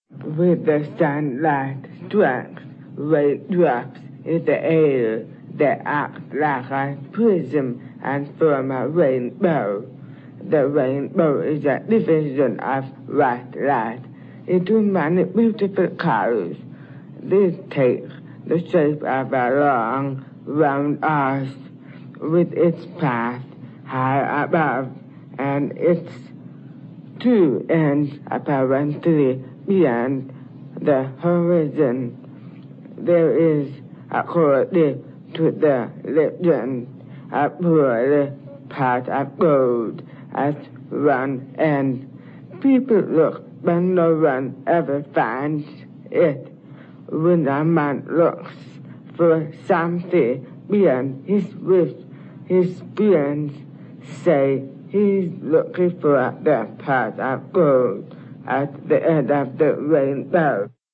With the sunlight strikes raindrops in the air that act like a prism and form a rainbow. The rainbow is a division of white light into many beautiful colors. This takes the shape of a long, round arch with its path high above and its two ends apparently beyond the horizon. There is, according to the legend, a poorly pot of gold at one end. People look, but no one ever finds it. When a man looks for something beyond his wish, his friends say he's looking for the pot of gold at the end of the rainbow.